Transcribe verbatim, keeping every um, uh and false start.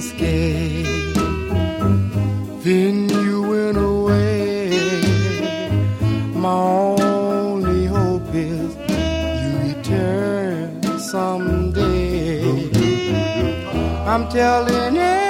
scared. Then you went away. My only hope is you return someday. I'm telling you.